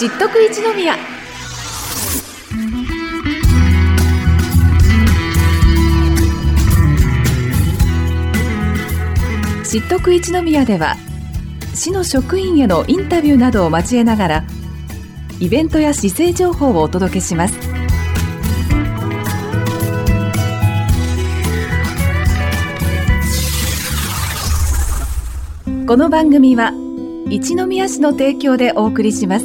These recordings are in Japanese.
知っとく一宮。知っとく一宮では、市の職員へのインタビューなどを交えながら、イベントや市政情報をお届けします。この番組は一宮市の提供でお送りします。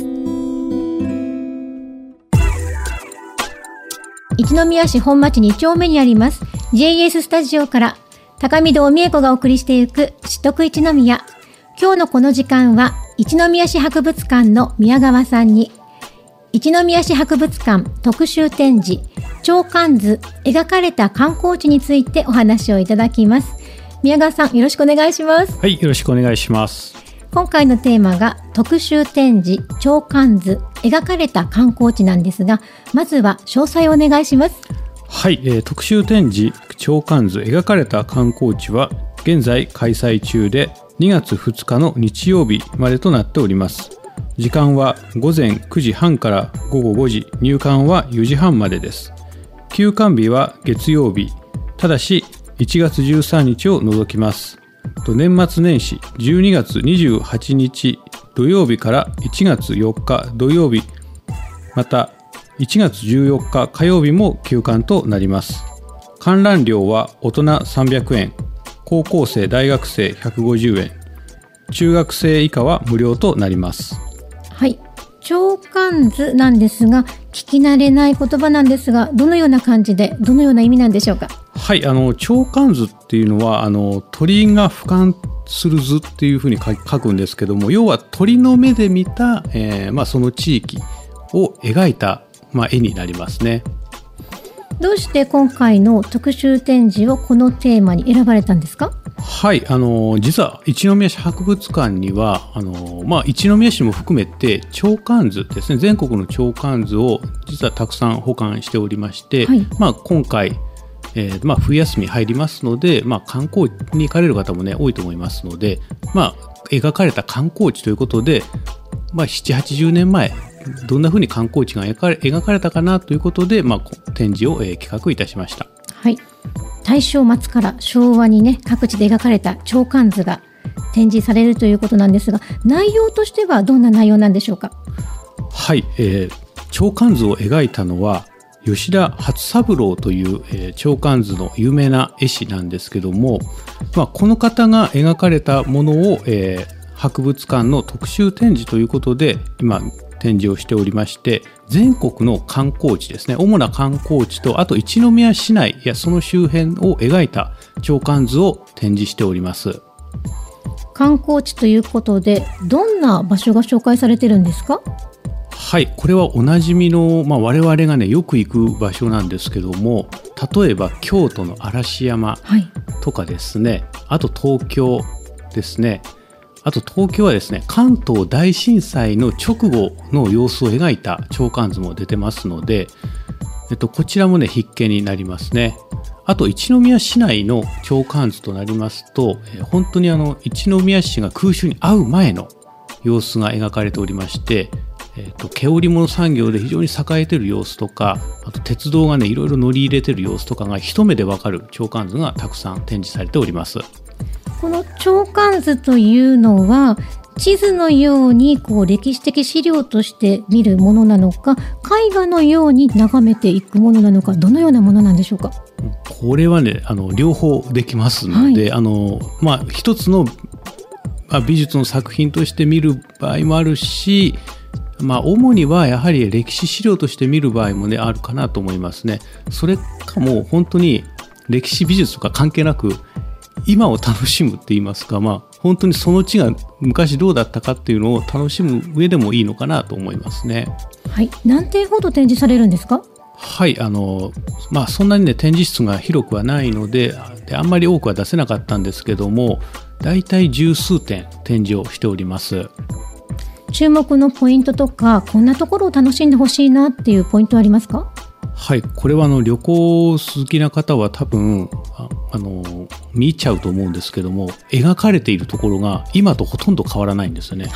一宮市本町2丁目にあります JS スタジオから高見戸美恵子がお送りしていく知っとく一宮。今日のこの時間は一宮市博物館の宮川さんに、一宮市博物館特集展示鳥観図描かれた観光地についてお話をいただきます。宮川さん、よろしくお願いします。 はい、よろしくお願いします。 今回のテーマが特集展示鳥観図描かれた観光地なんですが、まずは詳細をお願いします。 はい、特集展示鳥観図描かれた観光地は現在開催中で、2月2日の日曜日までとなっております。時間は午前9時半から午後5時、入館は4時半までです。休館日は月曜日、ただし1月13日を除きます。年末年始12月28日土曜日から1月4日土曜日、また1月14日火曜日も休館となります。観覧料は大人300円、高校生大学生150円、中学生以下は無料となります。 はい、鳥観図なんですが、聞き慣れない言葉なんですが、どのような感じでどのような意味なんでしょうか。 はい、鳥観図っていうのは鳥が俯瞰する図っていうふうに書くんですけども、要は鳥の目で見た、その地域を描いた、絵になりますね。 どうして今回の特集展示をこのテーマに選ばれたんですか。 はい、実は一宮市博物館には一宮市も含めて鳥観図ですね、全国の鳥観図を実はたくさん保管しておりまして、はい、今回冬休み入りますので、観光に行かれる方もね多いと思いますので、描かれた観光地ということで、7、80年前どんな風に観光地が描かれたかなということで、展示を企画いたしました。 はい、大正末から昭和にね、各地で描かれた鳥観図が展示されるということなんですが、内容としてはどんな内容なんでしょうか。 はい、鳥観図を描いたのは吉田初三郎という、鳥観図の有名な絵師なんですけども、この方が描かれたものを、博物館の特集展示ということで今展示をしておりまして、全国の観光地ですね、主な観光地と、あと一宮市内やその周辺を描いた鳥観図を展示しております。 観光地ということで、どんな場所が紹介されているんですか。 はい、これはおなじみの、我々がねよく行く場所なんですけども、例えば京都の嵐山とかですね、あと東京ですね、あと東京はですね、関東大震災の直後の様子を描いた鳥観図も出てますので、こちらもね必見になりますね。あと一宮市内の鳥観図となりますと、本当に一宮市が空襲に遭う前の様子が描かれておりまして、毛織物産業で非常に栄えている様子とか、あと鉄道がねいろいろ乗り入れている様子とかが一目でわかる鳥観図がたくさん展示されております。 この鳥観図というのは地図のように歴史的資料として見るものなのか、絵画のように眺めていくものなのか、どのようなものなんでしょうか。 これはね両方できますので、はい、一つの、美術の作品として見る場合もあるし、主にはやはり歴史資料として見る場合もねあるかなと思いますね。それかもう本当に歴史美術とか関係なく今を楽しむって言いますか、本当にその地が昔どうだったかっていうのを楽しむ上でもいいのかなと思いますね。 はい、何点ほど展示されるんですか。 はい、そんなにね展示室が広くはないのであんまり多くは出せなかったんですけども、だいたい十数点展示をしております。 注目のポイントとか、こんなところを楽しんでほしいなっていうポイントはありますか。 はい、これは旅行好きな方は多分見ちゃうと思うんですけども、描かれているところが今とほとんど変わらないんですよね。 はい、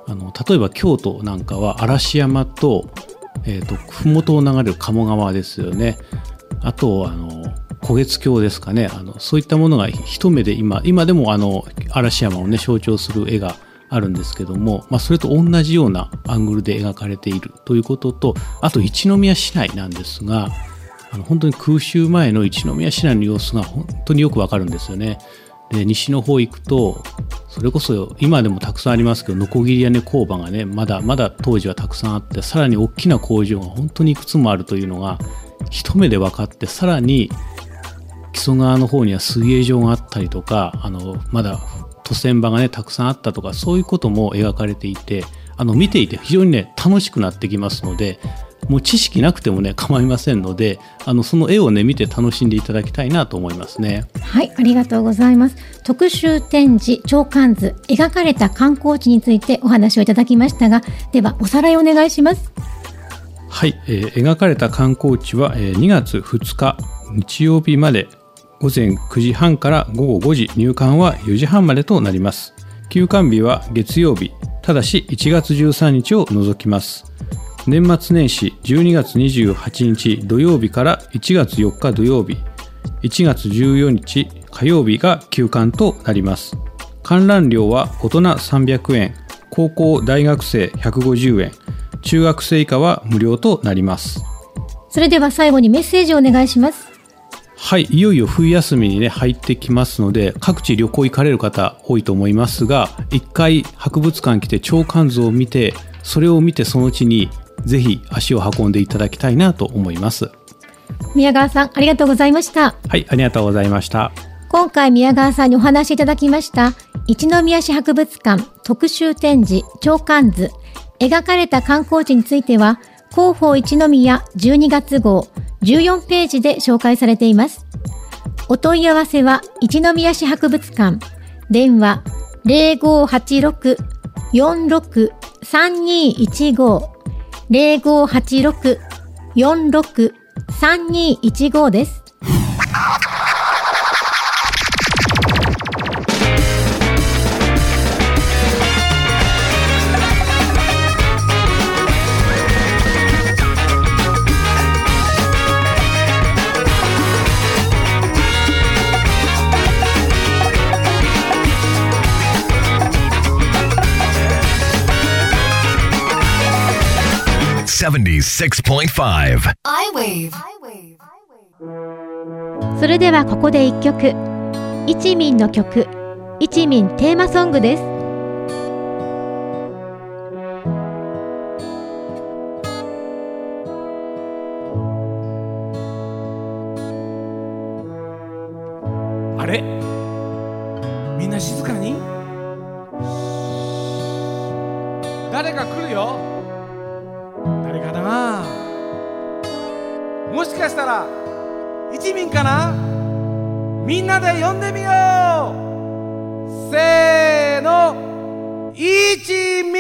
例えば京都なんかは嵐山と、麓を流れる鴨川ですよね。あと古月橋ですかね。そういったものが一目で今でも嵐山をね象徴する絵があるんですけども、それと同じようなアングルで描かれているということと、あと一宮市内なんですが、本当に空襲前の一宮市内の様子が本当によくわかるんですよね。で、西の方行くとそれこそ今でもたくさんありますけど、ノコギリ屋根工場がねまだ当時はたくさんあって、さらに大きな工場が本当にいくつもあるというのが一目で分かって、さらに木曽川の方には水泳場があったりとか、まだ渡船場がねたくさんあったとか、そういうことも描かれていて、見ていて非常にね楽しくなってきますので、もう知識なくてもね構いませんので、その絵をね見て楽しんでいただきたいなと思いますね。 はい、ありがとうございます。特集展示鳥観図描かれた観光地についてお話をいただきましたが、ではおさらいお願いします。 はい、描かれた観光地は、2月2日日曜日まで午前9時半から午後5時、入館は4時半までとなります。休館日は月曜日、ただし1月13日を除きます。年末年始12月28日土曜日から1月4日土曜日、1月14日火曜日が休館となります。観覧料は大人300円、高校大学生150円、中学生以下は無料となります。 それでは最後にメッセージをお願いします。 はい、いよいよ冬休みにね入ってきますので、各地旅行行かれる方多いと思いますが、一回博物館来て鳥観図を見て、それを見てそのうちにぜひ足を運んでいただきたいなと思います。 宮川さん、ありがとうございました。 はい、ありがとうございました。 今回宮川さんにお話しいただきました一宮市博物館特集展示鳥観図描かれた観光地については、広報一宮12月号14ページで紹介されています。お問い合わせは一宮市博物館、電話 0586-463215 0586-463215 です。 76.5 I-Wave。 それではここで一曲、一民の曲、一民テーマソングです。 あれ、みんな静かに。誰か来るよ。誰かな。もしかしたら一民かな。みんなで呼んでみよう。せーの、一民。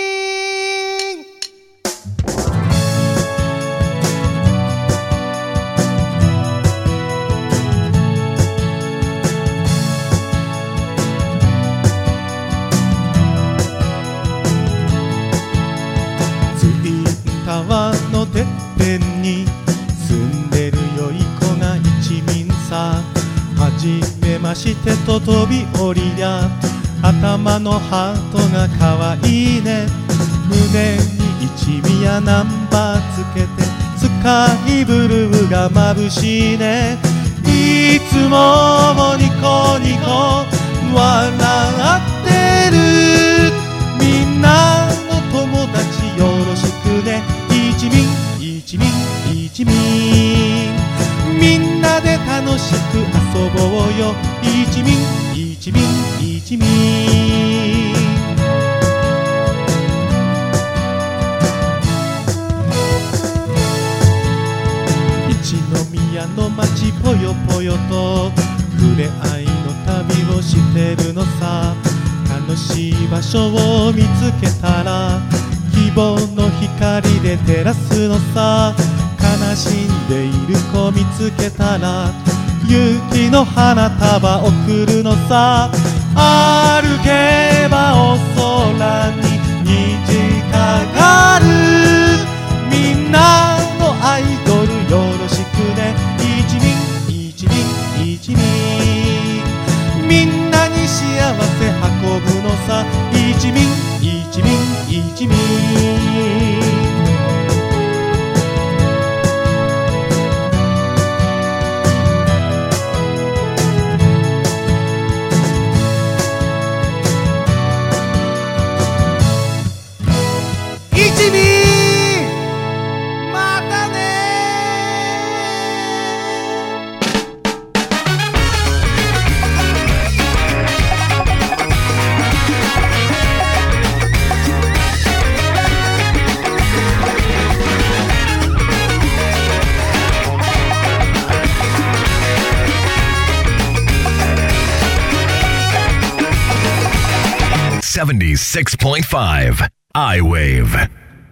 川のてっぺんに住んでるよい子が一民さ。はじめましてと飛び降りりゃ、頭のハートがかわいいね。胸に一宮ナンバーつけて、スカイブルーが眩しいね。いつもニコニコ笑ってる。みんなの友達よろしくね。一民一民一民、みんなで楽しく遊ぼうよ。一民一民一民。一宮の街ぽよぽよと触れ合いの旅をしてるのさ。楽しい場所を見つけたら希望の光で照らすのさ。悲しんでいる子見つけたら勇気の花束贈るのさ。歩けばお空に一民一民一民一民またね 76.5 I-Wave。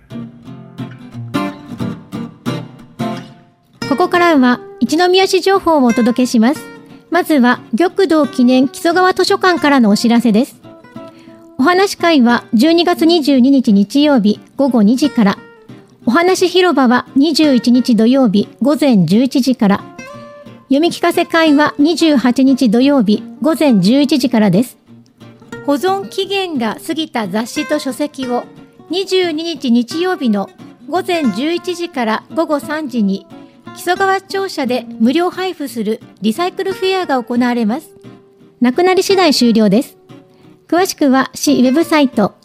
ここからは一宮市情報をお届けします。まずは玉堂記念木曽川図書館からのお知らせです。お話会は12月22日日曜日午後2時から、お話広場は21日土曜日午前11時から、読み聞かせ会は28日土曜日午前11時からです。保存期限が過ぎた雑誌と書籍を22日日曜日の午前11時から午後3時に木曽川庁舎で無料配布するリサイクルフェアが行われます。なくなり次第終了です。詳しくは市ウェブサイト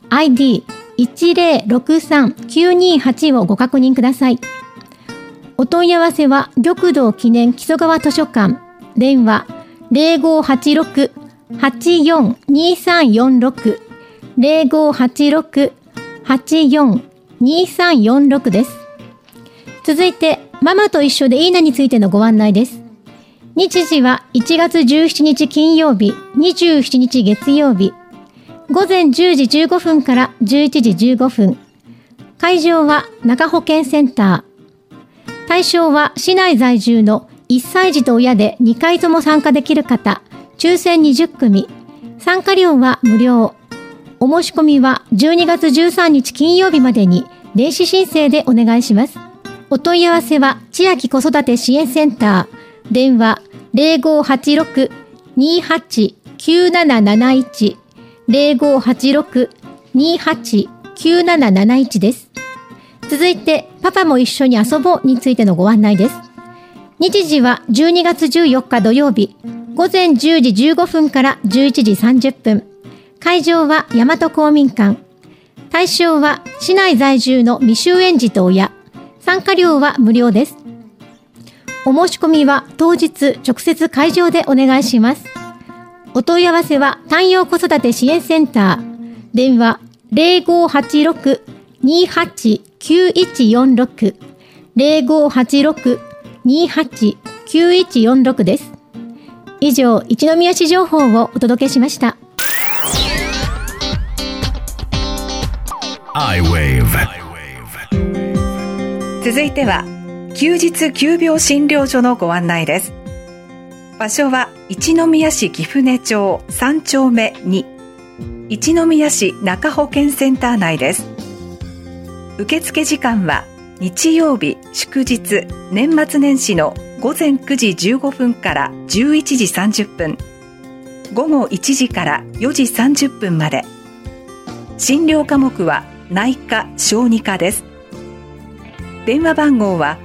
ID1063928 をご確認ください。お問い合わせは玉堂記念木曽川図書館、電話0586-842346 0586-842346です。続いてママと一緒でいいなについてのご案内です。日時は1月17日金曜日、27日月曜日、午前10時15分から11時15分。会場は中保健センター。対象は市内在住の1歳児と親で2回とも参加できる方、抽選20組。参加料は無料。お申し込みは12月13日金曜日までに電子申請でお願いします。お問い合わせは千秋子育て支援センター、電話0586-289771 0586-289771です。続いてパパも一緒に遊ぼうについてのご案内です。日時は12月14日土曜日、午前10時15分から11時30分。会場は大和公民館。対象は市内在住の未就園児と親。参加料は無料です。お申し込みは当日直接会場でお願いします。お問い合わせは単陽子育て支援センター。電話0586-289146 0586-289146です。以上、一宮市情報をお届けしました。 I-Wave。 続いては休日急病診療所のご案内です。場所は一宮市貴船町3丁目2、一宮市中保健センター内です。受付時間は日曜日、祝日、年末年始の午前9時15分から11時30分、午後1時から4時30分まで。診療科目は内科・小児科です。電話番号は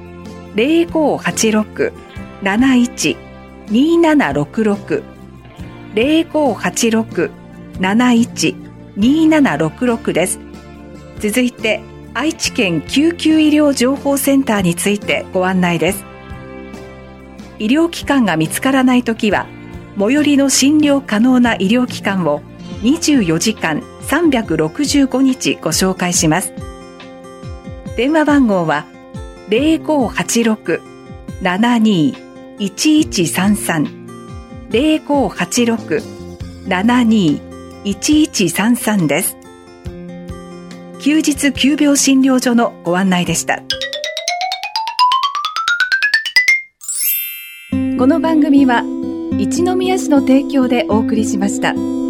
0586-712766 0586-712766です。続いて愛知県救急医療情報センターについてご案内です。医療機関が見つからないときは、最寄りの診療可能な医療機関を24時間365日ご紹介します。電話番号は 0586-721133 0586-721133です。休日急病診療所のご案内でした。この番組は一宮市の提供でお送りしました。